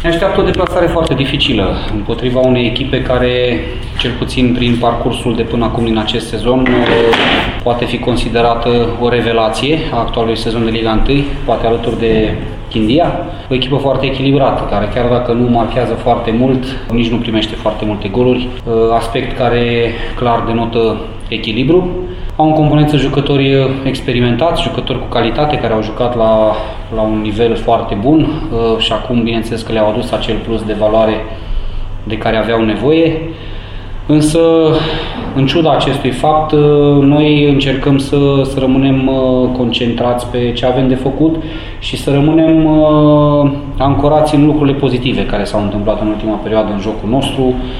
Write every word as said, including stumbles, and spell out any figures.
Ne așteaptă o deplasare foarte dificilă împotriva unei echipe care, cel puțin prin parcursul de până acum din acest sezon, poate fi considerată o revelație a actualului sezon de Liga unu, poate alături de Chindia. O echipă foarte echilibrată, care chiar dacă nu marchează foarte mult, nici nu primește foarte multe goluri, aspect care clar denotă echilibru. Au în componență jucători experimentați, jucători cu calitate, care au jucat la, la un nivel foarte bun și acum, bineînțeles, că le-au adus acel plus de valoare de care aveau nevoie. Însă, în ciuda acestui fapt, noi încercăm să, să rămânem concentrați pe ce avem de făcut și să rămânem ancorați în lucrurile pozitive care s-au întâmplat în ultima perioadă în jocul nostru.